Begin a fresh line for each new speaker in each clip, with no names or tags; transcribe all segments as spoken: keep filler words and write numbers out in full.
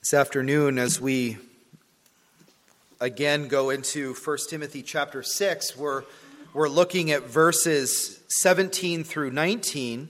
This afternoon, as we again go into First Timothy chapter six, we're, we're looking at verses seventeen through nineteen.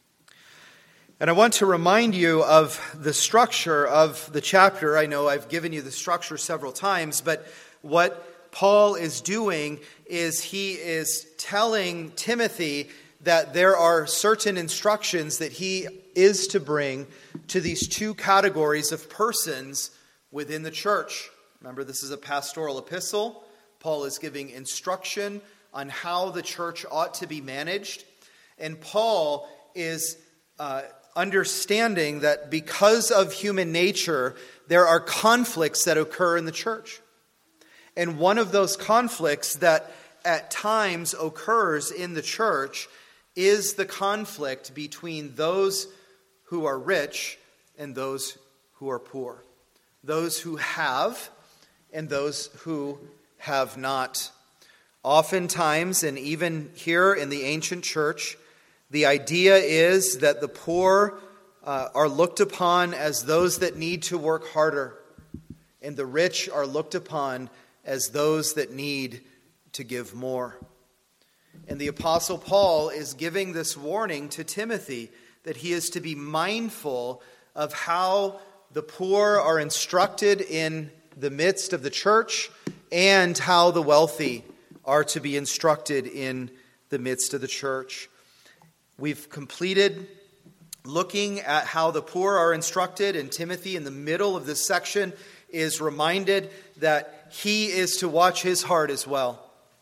And I want to remind you of the structure of the chapter. I know I've given you the structure several times, but what Paul is doing is he is telling Timothy that there are certain instructions that he is to bring to these two categories of persons within the church. Remember, this is a pastoral epistle. Paul is giving instruction on how the church ought to be managed. And Paul is uh, understanding that because of human nature, there are conflicts that occur in the church. And one of those conflicts that at times occurs in the church is the conflict between those who are rich and those who are poor. Those who have and those who have not. Oftentimes, and even here in the ancient church, the idea is that the poor uh, are looked upon as those that need to work harder, and the rich are looked upon as those that need to give more. And the Apostle Paul is giving this warning to Timothy that he is to be mindful of how the poor are instructed in the midst of the church and how the wealthy are to be instructed in the midst of the church. We've completed looking at how the poor are instructed, and Timothy in the middle of this section is reminded that he is to watch his heart as well.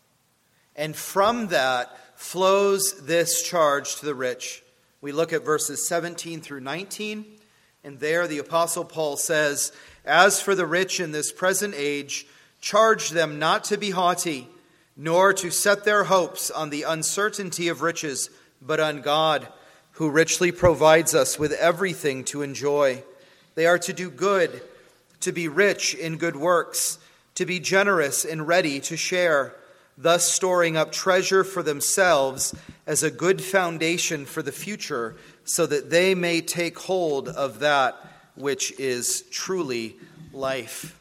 And from that flows this charge to the rich. We look at verses seventeen through nineteen, and there the Apostle Paul says, "As for the rich in this present age, charge them not to be haughty, nor to set their hopes on the uncertainty of riches, but on God, who richly provides us with everything to enjoy. They are to do good, to be rich in good works, to be generous and ready to share, thus storing up treasure for themselves as a good foundation for the future, so that they may take hold of that which is truly life."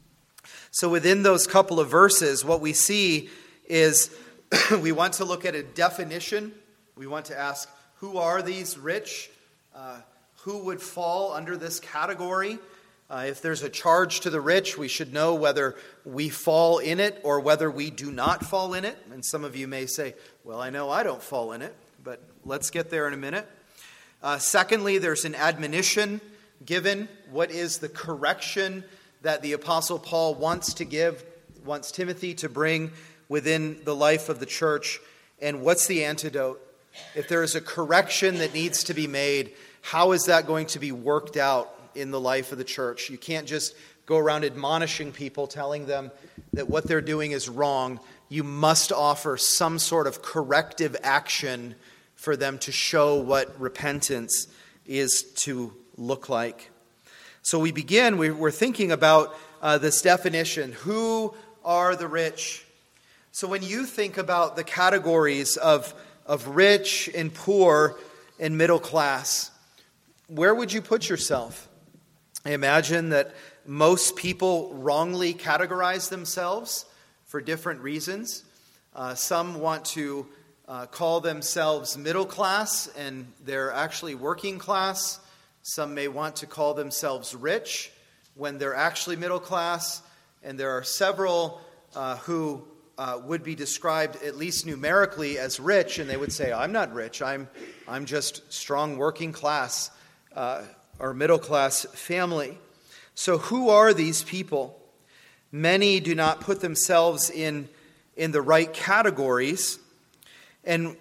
So within those couple of verses, what we see is we want to look at a definition. We want to ask, who are these rich? Uh, who would fall under this category? Uh, if there's a charge to the rich, we should know whether we fall in it or whether we do not fall in it. And some of you may say, well, I know I don't fall in it, but let's get there in a minute. Uh, secondly, there's an admonition given. What is the correction that the Apostle Paul wants to give, wants Timothy to bring within the life of the church? And what's the antidote? If there is a correction that needs to be made, how is that going to be worked out in the life of the church? You can't just go around admonishing people, telling them that what they're doing is wrong. You must offer some sort of corrective action for them to show what repentance is to look like. So we begin, we're thinking about uh, this definition. Who are the rich? So when you think about the categories of, of rich and poor and middle class, where would you put yourself? I imagine that most people wrongly categorize themselves for different reasons. Uh, some want to uh, call themselves middle class and they're actually working class. Some may want to call themselves rich when they're actually middle class. And there are several uh, who uh, would be described, at least numerically, as rich, and they would say, I'm not rich, I'm, I'm just strong working class uh, or middle class family. So who are these people? Many do not put themselves in, in the right categories. And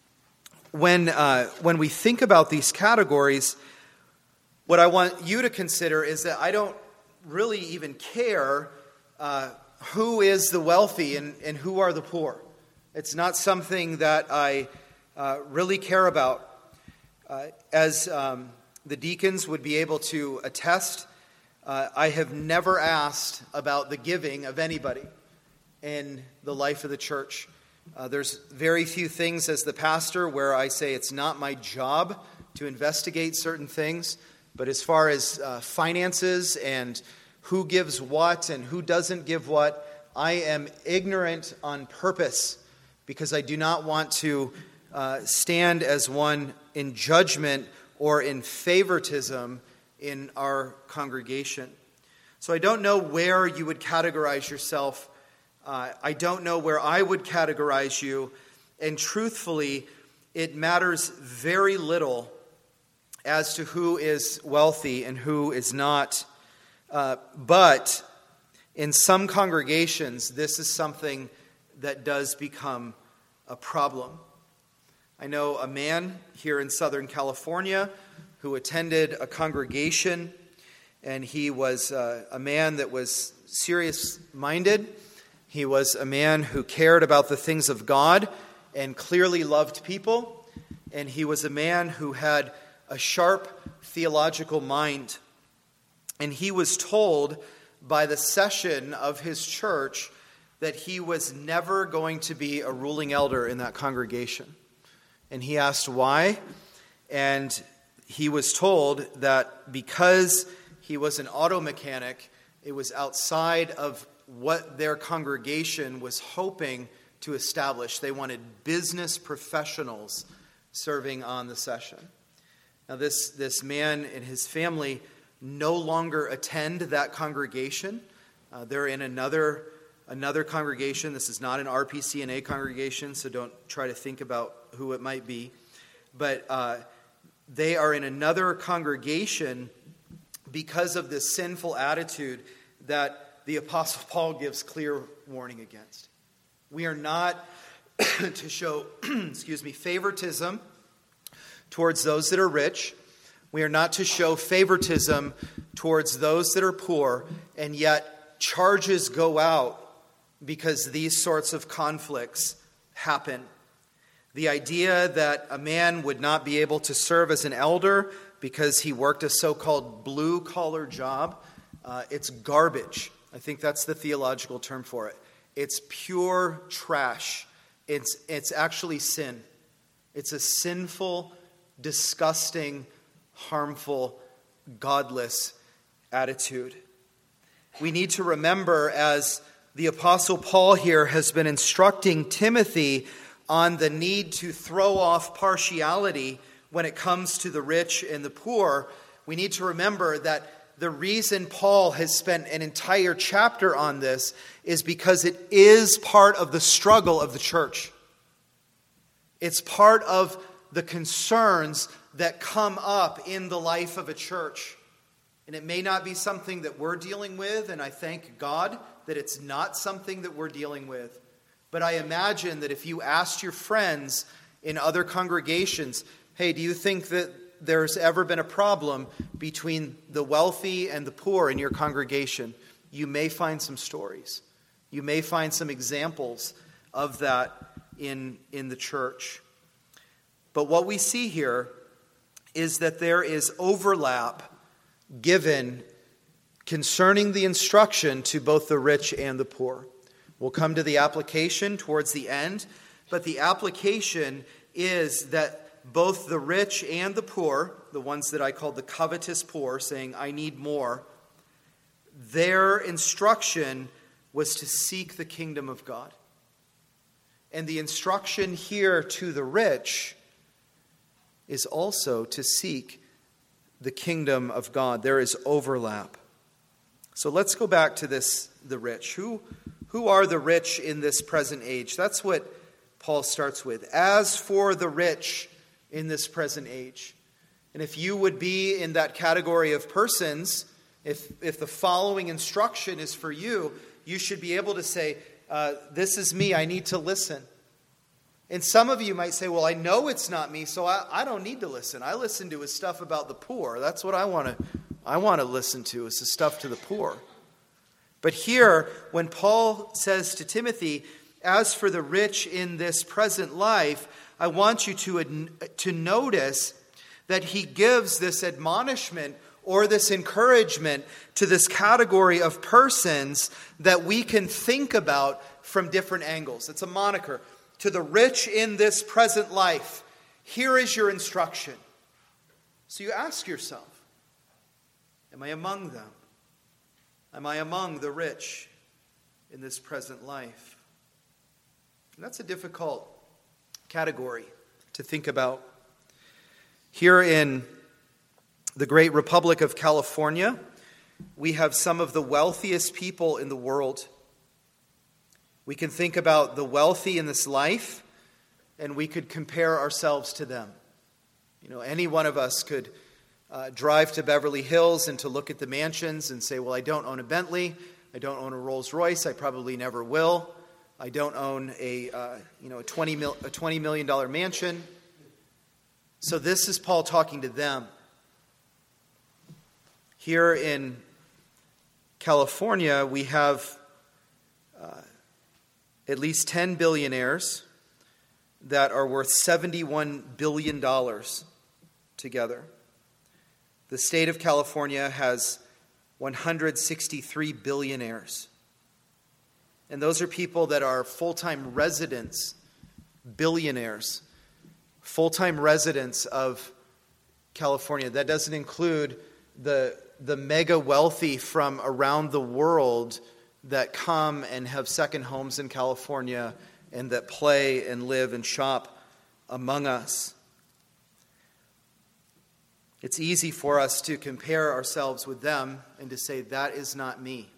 when, uh, when we think about these categories, what I want you to consider is that I don't really even care uh, who is the wealthy and, and who are the poor. It's not something that I uh, really care about. Uh, as um, the deacons would be able to attest, uh, I have never asked about the giving of anybody in the life of the church. Uh, there's very few things as the pastor where I say it's not my job to investigate certain things. But as far as uh, finances and who gives what and who doesn't give what, I am ignorant on purpose because I do not want to uh, stand as one in judgment or in favoritism in our congregation. So I don't know where you would categorize yourself. Uh, I don't know where I would categorize you. And truthfully, it matters very little as to who is wealthy and who is not. Uh, but in some congregations, this is something that does become a problem. I know a man here in Southern California who attended a congregation, and he was uh, a man that was serious-minded. He was a man who cared about the things of God and clearly loved people. And he was a man who had a sharp theological mind. And he was told by the session of his church that he was never going to be a ruling elder in that congregation. And he asked why, and he was told that because he was an auto mechanic, it was outside of what their congregation was hoping to establish. They wanted business professionals serving on the session. Now this, this man and his family no longer attend that congregation. Uh, they're in another, another congregation. This is not an R P C N A congregation, so don't try to think about who it might be. But uh, they are in another congregation because of this sinful attitude that the Apostle Paul gives clear warning against. We are not to show, excuse me, favoritism towards those that are rich. We are not to show favoritism towards those that are poor, and yet charges go out because these sorts of conflicts happen. The idea that a man would not be able to serve as an elder because he worked a so-called blue-collar job, uh, it's garbage. I think that's the theological term for it. It's pure trash. It's, it's actually sin. It's a sinful, disgusting, harmful, godless attitude. We need to remember, as the Apostle Paul here has been instructing Timothy on the need to throw off partiality when it comes to the rich and the poor, we need to remember that the reason Paul has spent an entire chapter on this is because it is part of the struggle of the church. It's part of the concerns that come up in the life of a church. And it may not be something that we're dealing with, and I thank God that it's not something that we're dealing with. But I imagine that if you asked your friends in other congregations, hey, do you think that there's ever been a problem between the wealthy and the poor in your congregation? You may find some stories. You may find some examples of that in, in the church. But what we see here is that there is overlap given concerning the instruction to both the rich and the poor. We'll come to the application towards the end, but the application is that both the rich and the poor, the ones that I call the covetous poor, saying, I need more, their instruction was to seek the kingdom of God. And the instruction here to the rich is also to seek the kingdom of God. There is overlap. So let's go back to this, the rich. Who, who are the rich in this present age? That's what Paul starts with. As for the rich in this present age. And if you would be in that category of persons, if, if the following instruction is for you, you should be able to say, uh, this is me, I need to listen. And some of you might say, well, I know it's not me, so I, I don't need to listen. I listen to his stuff about the poor. That's what I want to I want to listen to, is the stuff to the poor. But here, when Paul says to Timothy, as for the rich in this present life, I want you to, to notice that he gives this admonishment or this encouragement to this category of persons that we can think about from different angles. It's a moniker. To the rich in this present life, here is your instruction. So you ask yourself, Am I among them? Am I among the rich in this present life? And that's a difficult category to think about. Here in the great Republic of California, we have some of the wealthiest people in the world. We can think about the wealthy in this life, and we could compare ourselves to them. You know, any one of us could uh, drive to Beverly Hills and to look at the mansions and say, well, I don't own a Bentley, I don't own a Rolls Royce, I probably never will. I don't own a uh, you know a twenty mil, a twenty million dollar mansion. So this is Paul talking to them. Here in California, we have uh, at least ten billionaires that are worth seventy-one billion dollars together. The state of California has one hundred sixty-three billionaires. And those are people that are full-time residents, billionaires, full-time residents of California. That doesn't include the, the mega wealthy from around the world that come and have second homes in California and that play and live and shop among us. It's easy for us to compare ourselves with them and to say, that is not me.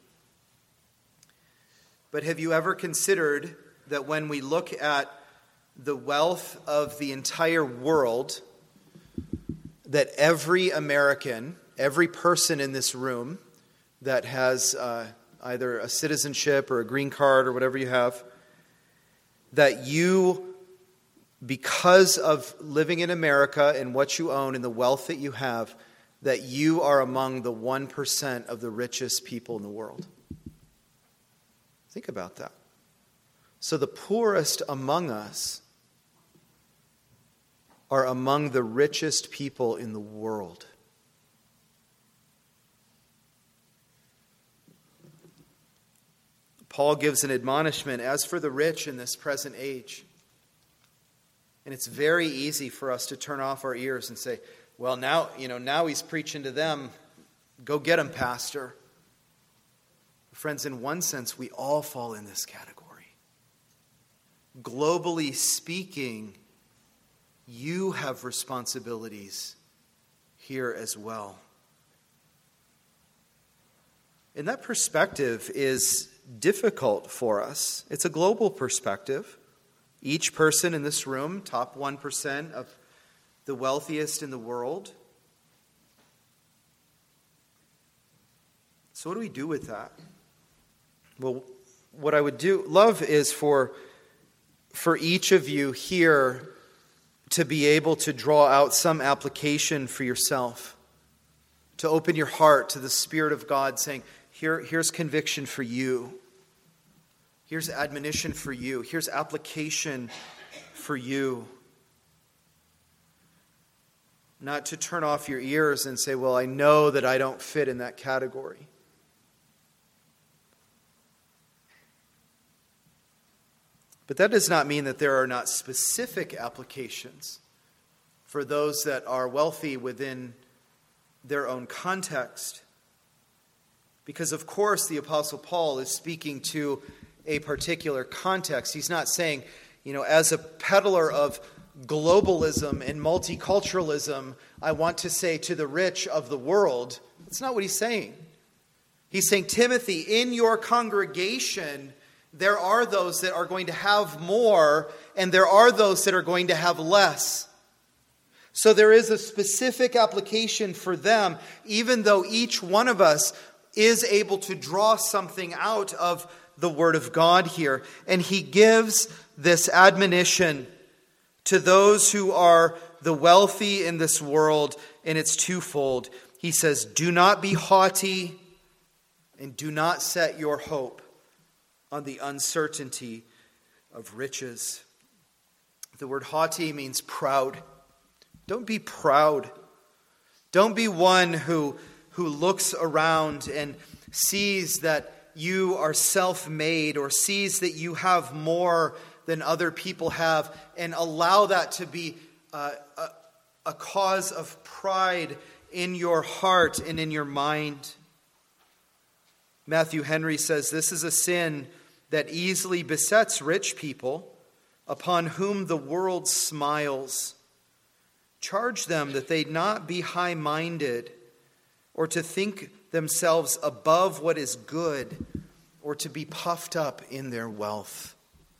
But have you ever considered that when we look at the wealth of the entire world, that every American, every person in this room that has uh, either a citizenship or a green card or whatever you have, that you, because of living in America and what you own and the wealth that you have, that you are among the one percent of the richest people in the world? Think about that. So the poorest among us are among the richest people in the world. Paul gives an admonishment, as for the rich in this present age. And it's very easy for us to turn off our ears and say, well, now, you know, now he's preaching to them. Go get him, pastor. Friends, in one sense, we all fall in this category. Globally speaking, you have responsibilities here as well. And that perspective is difficult for us. It's a global perspective. Each person in this room, top one percent of the wealthiest in the world. So what do we do with that? Well, what I would do, love is for, for each of you here to be able to draw out some application for yourself. To open your heart to the Spirit of God saying, Here, here's conviction for you. Here's admonition for you. Here's application for you. Not to turn off your ears and say, well, I know that I don't fit in that category. But that does not mean that there are not specific applications for those that are wealthy within their own context. Because, of course, the Apostle Paul is speaking to a particular context. He's not saying, you know, as a peddler of globalism and multiculturalism, I want to say to the rich of the world. That's not what he's saying. He's saying, Timothy, in your congregation, there are those that are going to have more, and there are those that are going to have less. So there is a specific application for them, even though each one of us is able to draw something out of the Word of God here. And he gives this admonition to those who are the wealthy in this world, and it's twofold. He says, do not be haughty, and do not set your hope on the uncertainty of riches. The word haughty means proud. Don't be proud. Don't be one who, who looks around and sees that you are self-made or sees that you have more than other people have and allow that to be uh, a, a cause of pride in your heart and in your mind. Matthew Henry says, this is a sin that easily besets rich people, upon whom the world smiles. Charge them that they not be high-minded, or to think themselves above what is good, or to be puffed up in their wealth.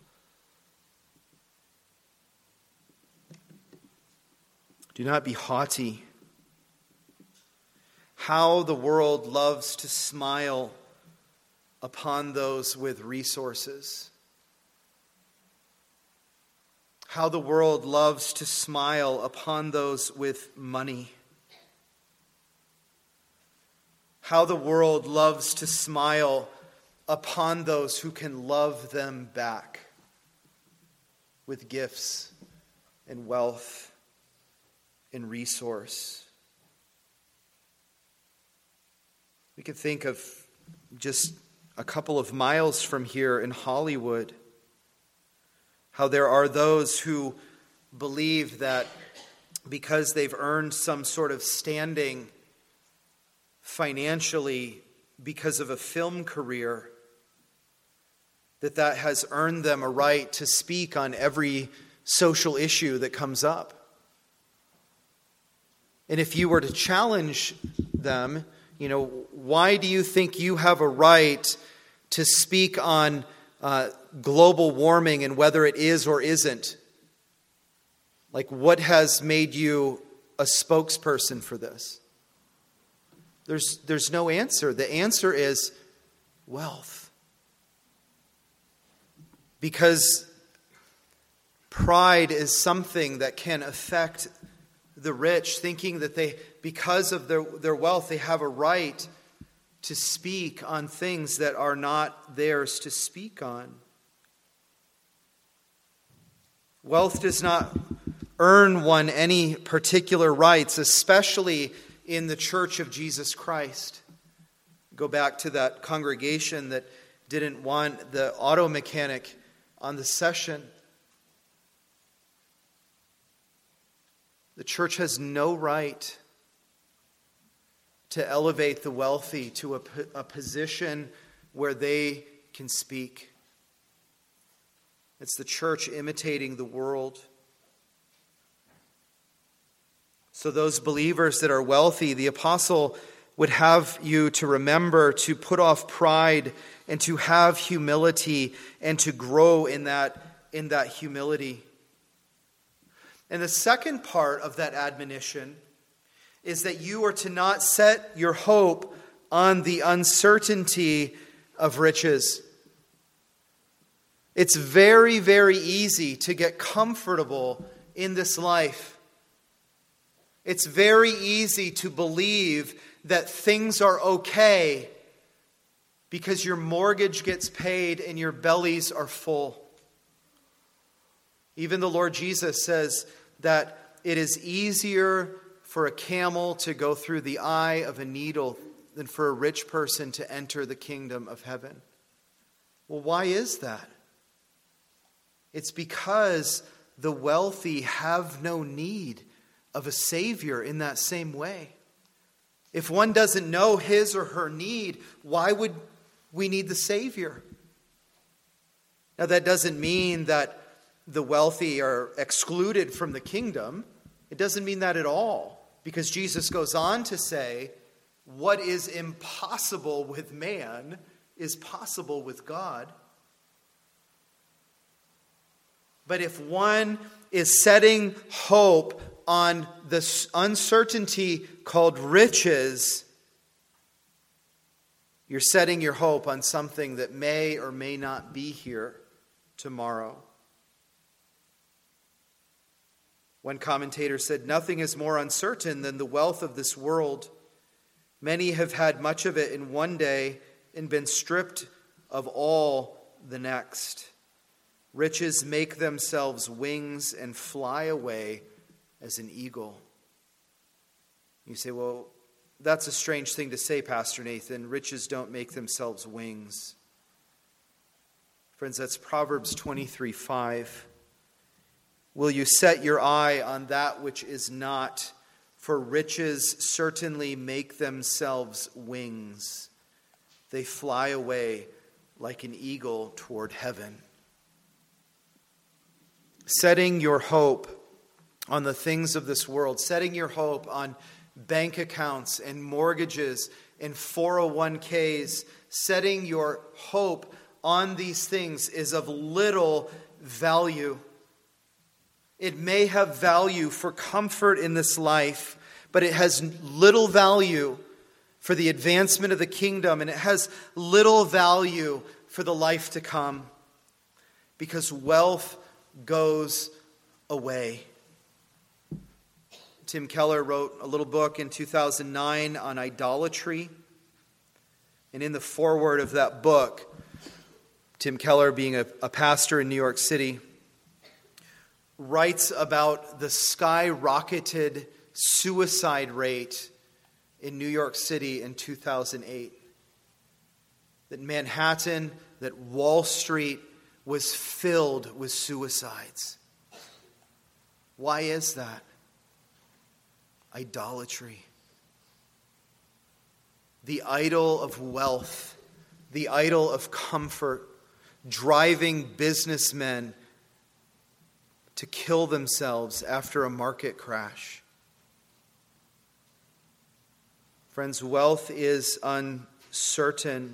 Do not be haughty. How the world loves to smile upon those with resources. How the world loves to smile upon those with money. How the world loves to smile upon those who can love them back with gifts and wealth and resource. We could think of just a couple of miles from here in Hollywood, how there are those who believe that because they've earned some sort of standing financially because of a film career, that that has earned them a right to speak on every social issue that comes up. And if you were to challenge them, you know, why do you think you have a right to speak on uh, global warming and whether it is or isn't? Like, what has made you a spokesperson for this? There's, there's no answer. The answer is wealth. Because pride is something that can affect the rich, thinking that they, because of their, their wealth, they have a right to speak on things that are not theirs to speak on. Wealth does not earn one any particular rights, especially in the Church of Jesus Christ. Go back to that congregation that didn't want the auto mechanic on the session. The church has no right to elevate the wealthy to a, a position where they can speak. It's the church imitating the world. So those believers that are wealthy, the apostle would have you to remember to put off pride and to have humility and to grow in that, in that humility. And the second part of that admonition is that you are to not set your hope on the uncertainty of riches. It's very, very easy to get comfortable in this life. It's very easy to believe that things are okay because your mortgage gets paid and your bellies are full. Even the Lord Jesus says that it is easier for a camel to go through the eye of a needle than for a rich person to enter the kingdom of heaven. Well, why is that? It's because the wealthy have no need of a Savior in that same way. If one doesn't know his or her need, why would we need the Savior? Now, that doesn't mean that the wealthy are excluded from the kingdom. It doesn't mean that at all. Because Jesus goes on to say, what is impossible with man is possible with God. But if one is setting hope on this uncertainty called riches, you're setting your hope on something that may or may not be here tomorrow. One commentator said, nothing is more uncertain than the wealth of this world. Many have had much of it in one day and been stripped of all the next. Riches make themselves wings and fly away as an eagle. You say, well, that's a strange thing to say, Pastor Nathan. Riches don't make themselves wings. Friends, that's Proverbs twenty-three five. Will you set your eye on that which is not For riches certainly make themselves wings. They fly away like an eagle toward heaven. Setting your hope on the things of this world, setting your hope on bank accounts and mortgages and four oh one k's, setting your hope on these things is of little value. It may have value for comfort in this life, but it has little value for the advancement of the kingdom, and it has little value for the life to come, because wealth goes away. Tim Keller wrote a little book in two thousand nine on idolatry, and in the foreword of that book, Tim Keller, being a, a pastor in New York City, writes about the skyrocketed suicide rate in New York City in two thousand eight. That Manhattan, that Wall Street was filled with suicides. Why is that? Idolatry. The idol of wealth, the idol of comfort, driving businessmen to kill themselves after a market crash. Friends, wealth is uncertain.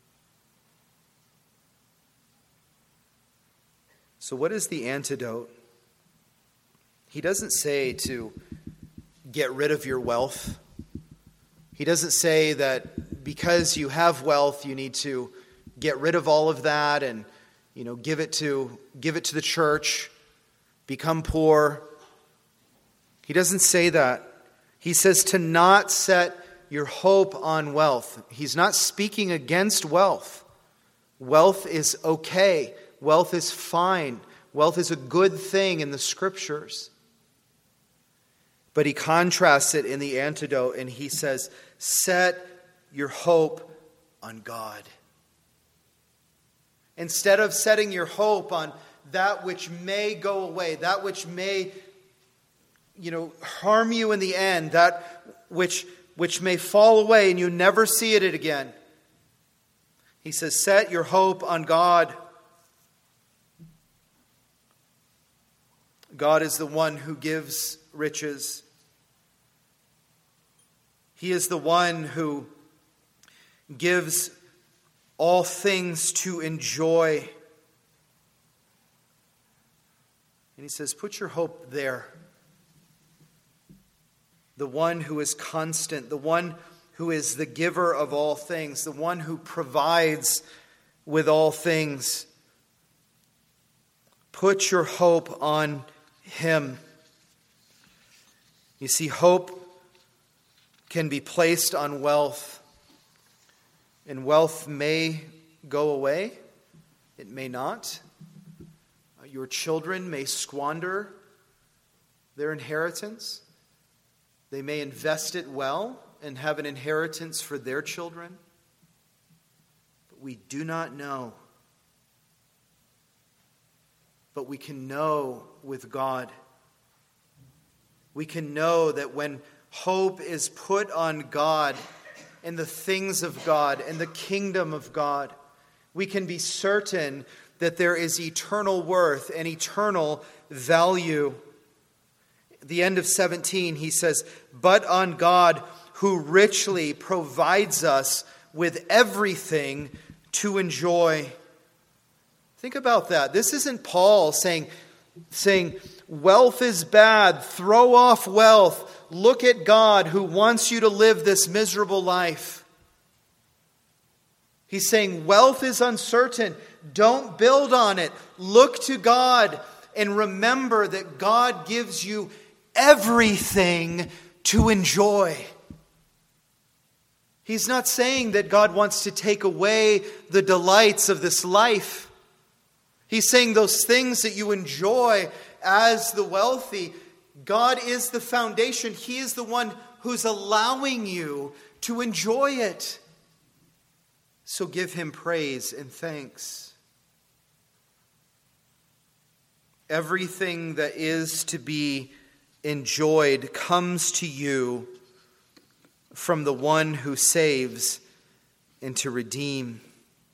So what is the antidote? He doesn't say to get rid of your wealth. He doesn't say that because you have wealth, you need to get rid of all of that and, you know, give it to give it to the church, become poor. He doesn't say that. He says to not set your hope on wealth. He's not speaking against wealth. Wealth is okay. Wealth is fine. Wealth is a good thing in the Scriptures. But he contrasts it in the antidote, and he says, set your hope on God. Instead of setting your hope on that which may go away, that which may, you know, harm you in the end, that which, which may fall away and you never see it again. He says, set your hope on God. God is the one who gives riches. He is the one who gives all things to enjoy. And he says, put your hope there. The one who is constant, the one who is the giver of all things, the one who provides with all things. Put your hope on Him. You see, hope can be placed on wealth, and wealth may go away. It may not. Your children may squander their inheritance. They may invest it well and have an inheritance for their children. But we do not know. But we can know with God. We can know that when hope is put on God and the things of God and the kingdom of God, we can be certain that there is eternal worth and eternal value. At the end of seventeen, he says, but on God who richly provides us with everything to enjoy. Think about that. This isn't Paul saying, saying, wealth is bad, throw off wealth. Look at God who wants you to live this miserable life. He's saying wealth is uncertain. Don't build on it. Look to God and remember that God gives you everything to enjoy. He's not saying that God wants to take away the delights of this life. He's saying those things that you enjoy as the wealthy, God is the foundation. He is the one who's allowing you to enjoy it. So give Him praise and thanks. Everything that is to be enjoyed comes to you from the one who saves and to redeem.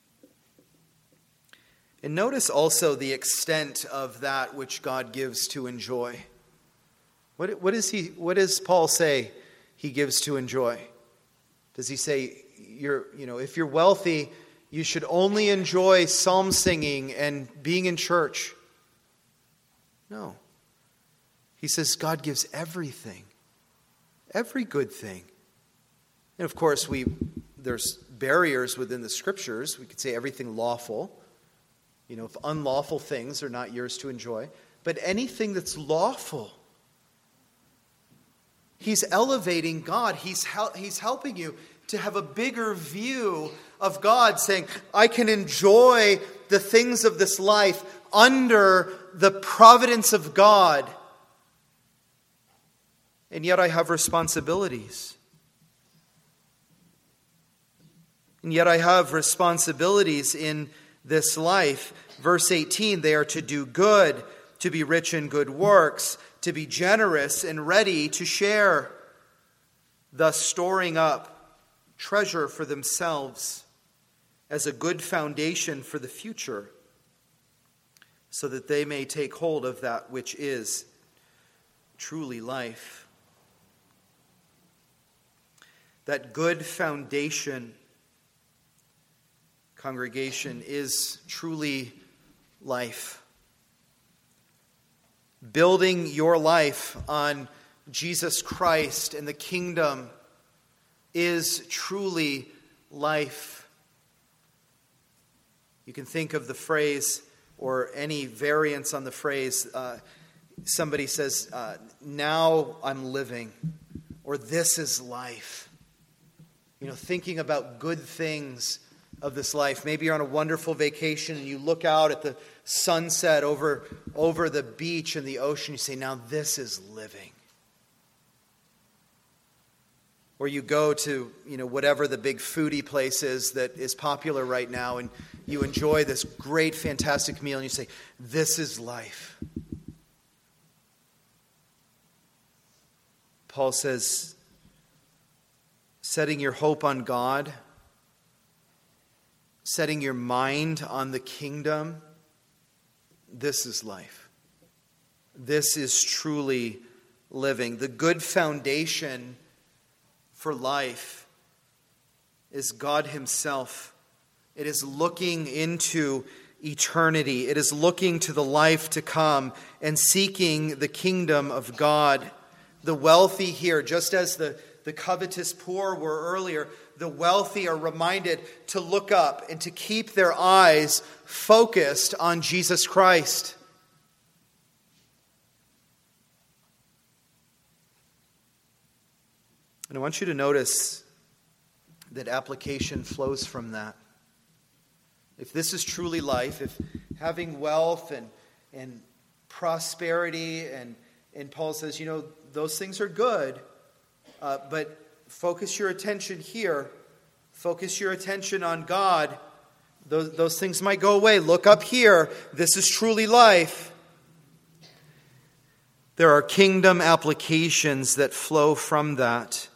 And notice also the extent of that which God gives to enjoy. What, what, is he, what does Paul say he gives to enjoy? Does he say, you're, you know, if you're wealthy, you should only enjoy psalm singing and being in church? No. He says God gives everything. Every good thing. And of course, we there's barriers within the Scriptures. We could say everything lawful. You know, if unlawful things are not yours to enjoy. But anything that's lawful. He's elevating God. He's hel- He's helping you to have a bigger view of God, saying, I can enjoy the things of this life under the providence of God. And yet I have responsibilities. And yet I have responsibilities in this life. Verse eighteen, they are to do good, to be rich in good works, to be generous and ready to share, thus storing up treasure for themselves as a good foundation for the future, so that they may take hold of that which is truly life. That good foundation, congregation, is truly life. Building your life on Jesus Christ and the kingdom is truly life. You can think of the phrase, or any variance on the phrase, uh, somebody says, uh, now I'm living, or this is life. You know, thinking about good things of this life. Maybe you're on a wonderful vacation and you look out at the sunset over, over the beach and the ocean. You say, now this is living. Or you go to, you know, whatever the big foodie place is that is popular right now, and you enjoy this great, fantastic meal, and you say, this is life. Paul says, setting your hope on God, setting your mind on the kingdom, this is life. This is truly living. The good foundation for life is God Himself. It is looking into eternity. It is looking to the life to come and seeking the kingdom of God. The wealthy here, just as the, the covetous poor were earlier, the wealthy are reminded to look up and to keep their eyes focused on Jesus Christ. And I want you to notice that application flows from that. If this is truly life, if having wealth and, and prosperity, and, and Paul says, you know, those things are good, uh, but focus your attention here. Focus your attention on God. Those, those things might go away. Look up here. This is truly life. There are kingdom applications that flow from that.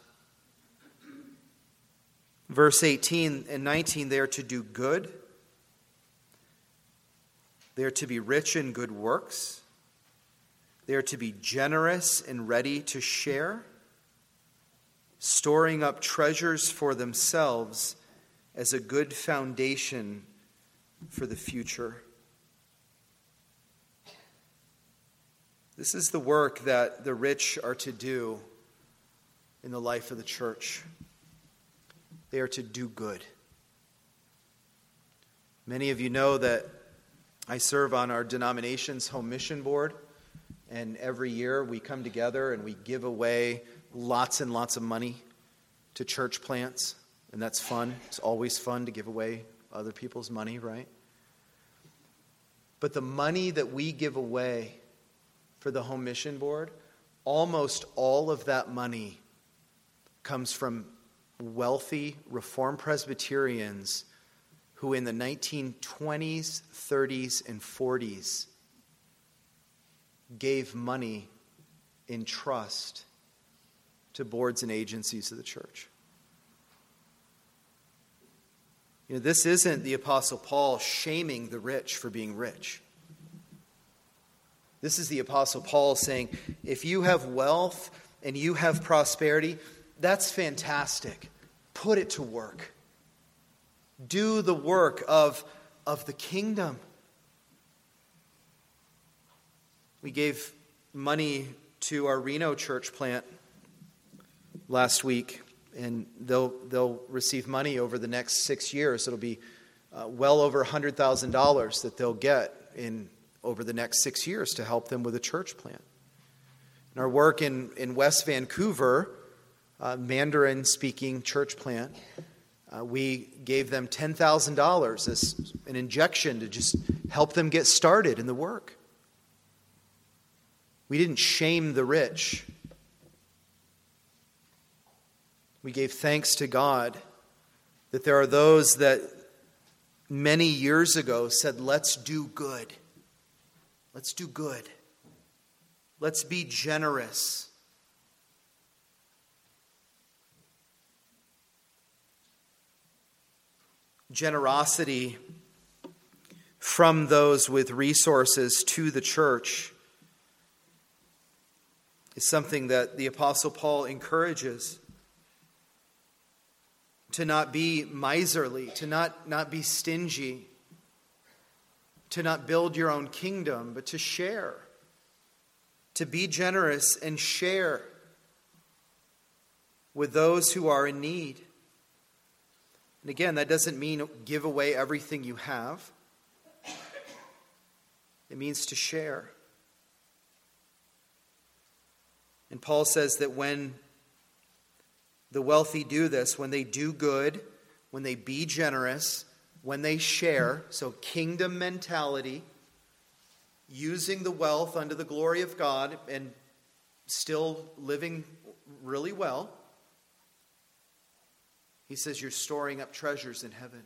Verse eighteen and nineteen, they are to do good. They are to be rich in good works. They are to be generous and ready to share, storing up treasures for themselves as a good foundation for the future. This is the work that the rich are to do in the life of the church. They are to do good. Many of you know that I serve on our denomination's home mission board, and every year we come together and we give away lots and lots of money to church plants, and that's fun. It's always fun to give away other people's money, right? But the money that we give away for the home mission board, almost all of that money comes from wealthy Reformed Presbyterians who in the nineteen twenties, thirties, and forties gave money entrust to boards and agencies of the church. You know, this isn't the Apostle Paul shaming the rich for being rich. This is the Apostle Paul saying, if you have wealth and you have prosperity, that's fantastic. Put it to work. Do the work of, of the kingdom. We gave money to our Reno church plant last week, and they'll they'll receive money over the next six years. It'll be uh, well over one hundred thousand dollars that they'll get in over the next six years to help them with a church plant. And our work in, in West Vancouver, uh, Mandarin-speaking church plant, uh, we gave them ten thousand dollars as an injection to just help them get started in the work. We didn't shame the rich. We gave thanks to God that there are those that many years ago said, let's do good. Let's do good. Let's be generous. Generosity from those with resources to the church is something that the Apostle Paul encourages. To not be miserly, to not, not be stingy, to not build your own kingdom, but to share. To be generous and share with those who are in need. And again, that doesn't mean give away everything you have. It means to share. And Paul says that when the wealthy do this, when they do good, when they be generous, when they share, so kingdom mentality, using the wealth unto the glory of God and still living really well, he says you're storing up treasures in heaven.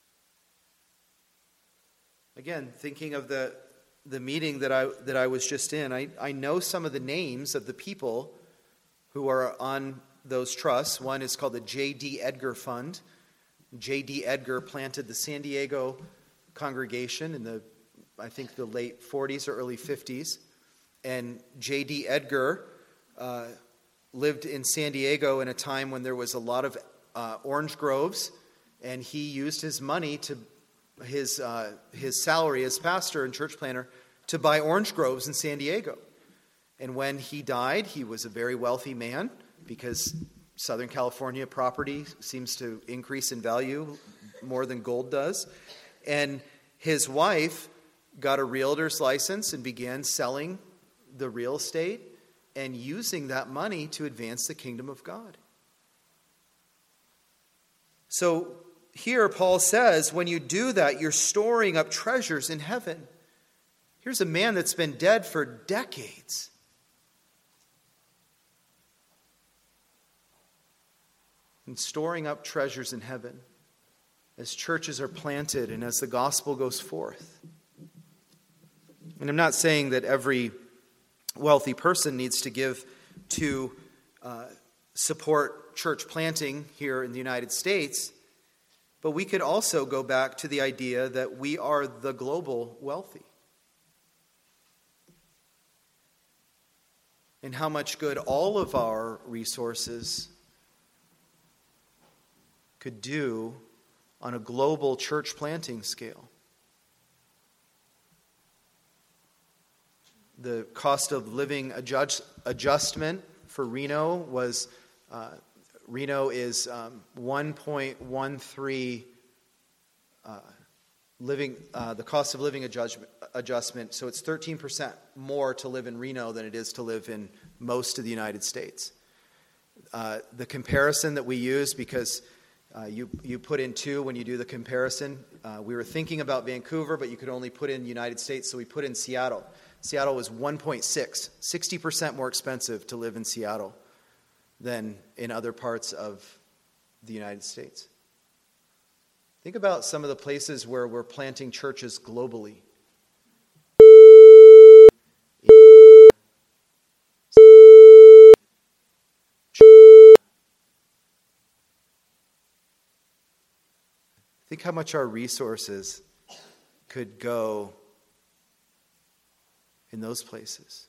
Again, thinking of the, the meeting that I that I was just in, I, I know some of the names of the people who are on those trusts. One is called the J D Edgar Fund. J D Edgar planted the San Diego congregation in the, I think, the late forties or early fifties. And J D Edgar uh, lived in San Diego in a time when there was a lot of uh, orange groves, and he used his money to his uh, his salary as pastor and church planter to buy orange groves in San Diego. And when he died, he was a very wealthy man, because Southern California property seems to increase in value more than gold does. And his wife got a realtor's license and began selling the real estate and using that money to advance the kingdom of God. So here Paul says, when you do that, you're storing up treasures in heaven. Here's a man that's been dead for decades. And storing up treasures in heaven as churches are planted and as the gospel goes forth. And I'm not saying that every wealthy person needs to give to uh, support church planting here in the United States, but we could also go back to the idea that we are the global wealthy. And how much good all of our resources could do on a global church planting scale. The cost of living adjust, adjustment for Reno was, uh, Reno is um, one point one three uh, living, uh, the cost of living adjustment, adjustment, so it's thirteen percent more to live in Reno than it is to live in most of the United States. Uh, the comparison that we use, because Uh, you, you put in two when you do the comparison. Uh, we were thinking about Vancouver, but you could only put in the United States, so we put in Seattle. Seattle was one point six, sixty percent more expensive to live in Seattle than in other parts of the United States. Think about some of the places where we're planting churches globally. Think how much our resources could go in those places.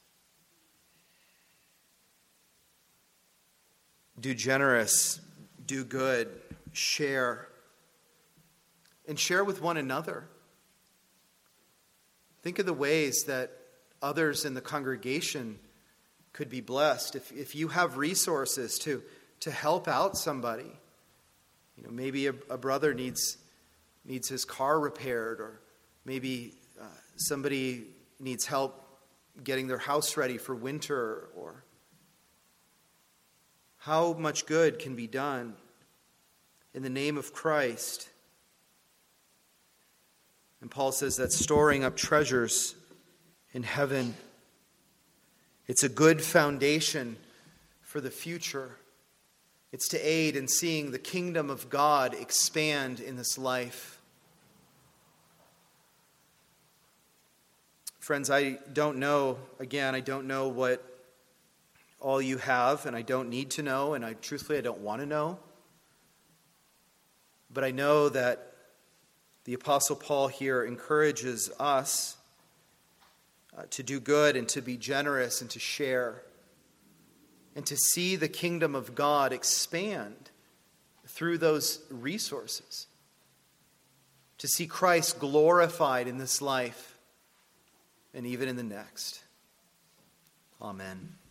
Do generous, do good, share, and share with one another. Think of the ways that others in the congregation could be blessed. If if you have resources to, to help out somebody, you know, maybe a, a brother needs needs his car repaired, or maybe uh, somebody needs help getting their house ready for winter, or how much good can be done in the name of Christ. And Paul says that storing up treasures in heaven, it's a good foundation for the future. It's to aid in seeing the kingdom of God expand in this life. Friends, I don't know, again, I don't know what all you have, and I don't need to know, and I truthfully I don't want to know. But I know that the Apostle Paul here encourages us uh, to do good and to be generous and to share and to see the kingdom of God expand through those resources, to see Christ glorified in this life and even in the next. Amen.